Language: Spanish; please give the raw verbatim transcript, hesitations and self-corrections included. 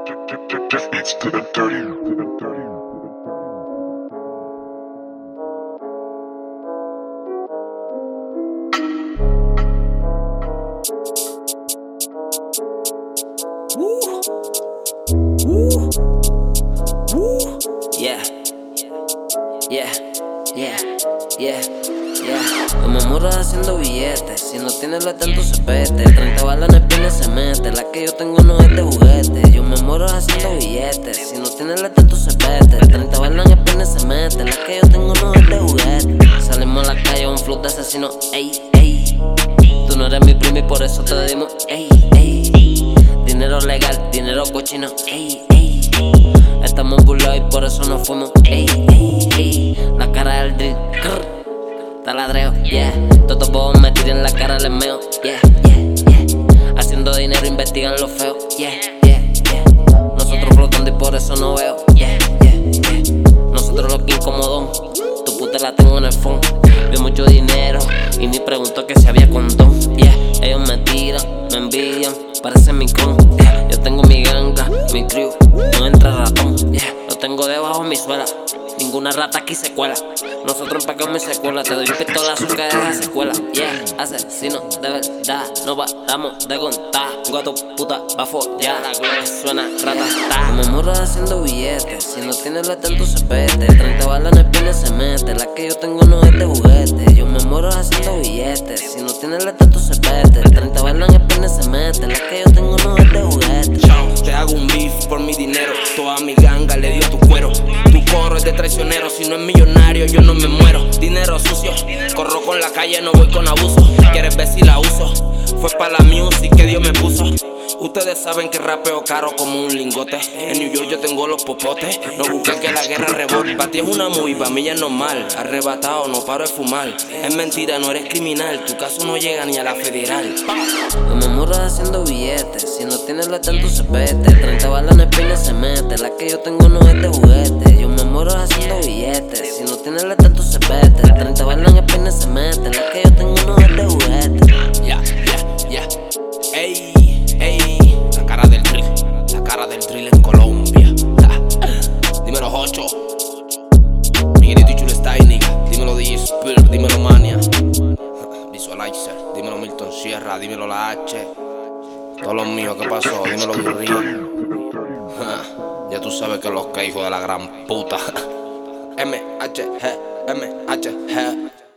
Just beats to the dirty. To the dirty. Woo. Woo. Woo. Yeah. Yeah. Yeah. Yeah. Yeah. Yo me muero haciendo billetes. Si no tienes la tanto se pete. treinta balas en el pene se mete. La que yo tengo no es de juguete. Yo me muero haciendo billetes. Si no tienes la tanto se pete. treinta balas en el pene se mete. La que yo tengo no es de juguete. Salimos a la calle un flow de asesino. Ey, ey. Tú no eres mi primo y por eso te dimos. Ey, ey. Dinero legal, dinero cochino. Ey, ey. Estamos burlados y por eso nos fuimos. Ey, ey, ey. La cara del drill. Grr. Taladreo, yeah. Todos vos me tiran la cara, les meo. Yeah, yeah, yeah. Haciendo dinero, investigan lo feo. Yeah, yeah, yeah. Nosotros flotando y por eso no veo. Yeah, yeah, yeah. Nosotros los que incomodón. Tu puta la tengo en el phone. Veo mucho dinero y ni pregunto que si había condón. Yeah, ellos me tiran, me envidian, parecen mi con. Yeah, yo tengo mi ganga, mi crew, no entra ratón. Yeah, lo tengo debajo de mi suela. Ninguna rata aquí se cuela. Nosotros empacamos mi secuela. Te doy un pistolazo que deja secuela. Yeah, asesino de verdad. No paramos de contar. Tengo a tu puta pa' follar. La gloria suena ratata. Me muero haciendo billetes. Si no tienes la tanto se pete. treinta balas en el pene se mete. La que yo tengo no es de juguete. Yo me muero haciendo billetes. Si no tienes la tanto se pete. treinta balas en el pene se mete. La que yo tengo no es de juguete. Chao, te hago un beef por mi dinero. Toda mi ganga le dio tu cuero. Tu coro es de traicionero. Si no es millonario yo no me muero. Dinero sucio, corro con la calle, no voy con abuso. ¿Quieres ver si la uso? Fue para la music que Dios me puso. Ustedes saben que rapeo caro como un lingote. En New York yo tengo los popotes. No busques que la guerra rebote. Para ti es una movie, para mí ya es normal. Arrebatado, no paro de fumar. Es mentira, no eres criminal. Tu caso no llega ni a la federal. Yo me muero haciendo billetes. Si no tienes la tanto se pete. treinta balas en el pene se mete. La que yo tengo no es de juguete. Yo me muero haciendo billetes. Si no tienes la tanto se pete. treinta balas en el pene se mete. La que yo tengo no es de juguete. Ya, ya, ya. Ey, ey. La cara del drill. La cara del drill en Colombia. Ja. Dímelo, Ocho. Miguelito y Chulestay, nigga. Dímelo, D J Spirit. Dímelo, Mania. Visualizer. Dímelo, Milton Sierra. Dímelo, la H. Todos los míos, ¿qué pasó? Dímelo, Burrillo. Ya tú sabes que los que hijo de la gran puta. M H G, M H G.